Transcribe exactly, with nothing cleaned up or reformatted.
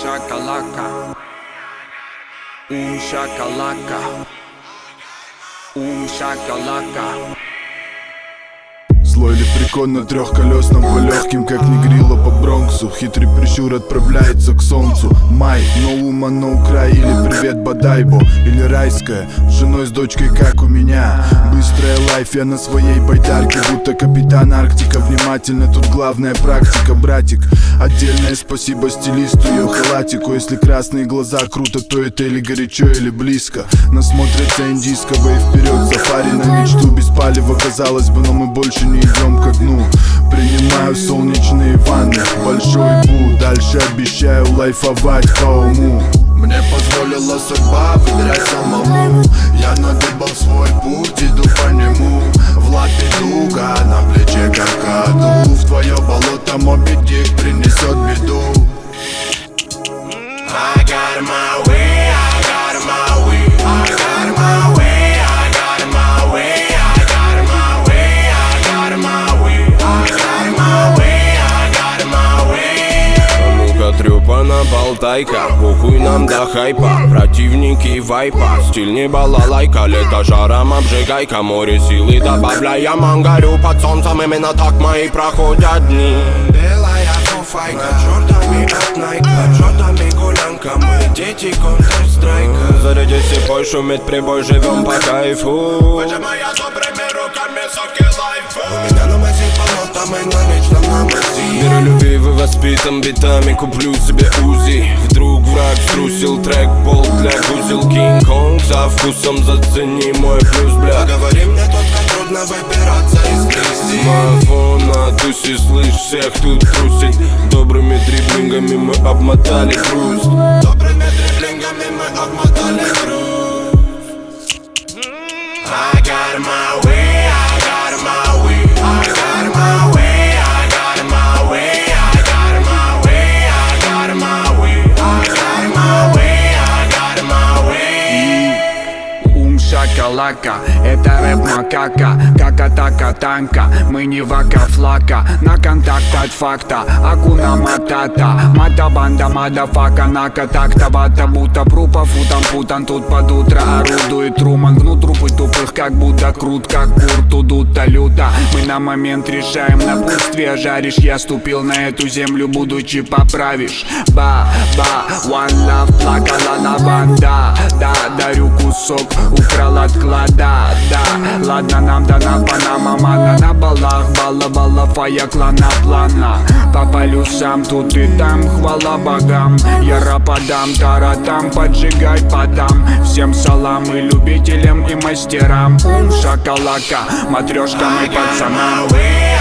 шакалака, ум шакалака, ум шакалака. Злой лепрекон на трехколесном по легким, как негрила по Бронксу. Хитрый прищур отправляется к солнцу. Май, но ума на украй. Или привет Бадайбо, или райская, с женой, с дочкой, как у меня. Быстрая лайф, я на своей байдарке, будто капитан Арктика. Внимательно, тут главная практика, братик. Отдельное спасибо стилисту, ее халатику. Если красные глаза круто, то это или горячо, или близко. Насмотрятся индийского и вперед сафари на мечту. Без палева, казалось бы, но мы больше не идем ко дну. Принимаю солнечные ванны, большой бу. Дальше обещаю лайфовать по уму. Мне позволила судьба выбирать самому. Я надыбал свой путь, иду по нему. В лапе дуга, на плече каркаду. В твое болото Моби Дик принесет беду. I got my way, I got my way, I got my way, I got my way, I got my way, I got my way, I got my way, I got my way. А ну-ка, трёпана болтайка, похуй нам до хайпа. Противники вайпа, стиль не балалайка. Лето жаром обжигайка, море силы добавляя. Мангарю под солнцем, именно так мои проходят дни. Белая фуфайка, чёртами от найка, чёртами гулянка, мы дети Counter-Strike. Зарядись и пой, шумит прибой, живем по кайфу. Выжимая добрыми руками соки лайфа. У меня на мази полота, мы на личном на мази. Мир любви воспитан битами, куплю себе УЗИ. Вдруг враг струсил трек, болт для гузел. Кинг-Конг со вкусом, зацени мой плюс, бля. Говори мне, только трудно выбираться из грязи. Мафон на тусе, слышь, всех тут трусить. Добрыми дриблингами мы обмотали груз. Добрыми дриблингами мы обмотали груз. I got my way, I got my way, I got my way, I got my way, I got my way, I got my way, I got my way, I got my way. Ум шакалака, это рэп макака, как атака танка. Мы не вака-флака, на контакт от факта. Акуна матата, мата-банда, мадафака. Нака так-то вата, будто прупа, футан путан. Тут под утро орудует Труман. Гнут трупы тупых, как будто крут, как кур. Тудут-то люто, мы на момент решаем. Напутствие жаришь, я ступил на эту землю, будучи поправишь. Ба-ба, one love, плакала на банда. Да, дарю кусок, украл от клада. Да, ладно, нам дана Панама, мана на балах, балла-балла, фая клана плана. По полюсам тут и там, хвала богам. Я рападам, таратам, поджигай подам. Всем салам и любителям, и мастерам. Ум шакалака, матрешкам и пацанам.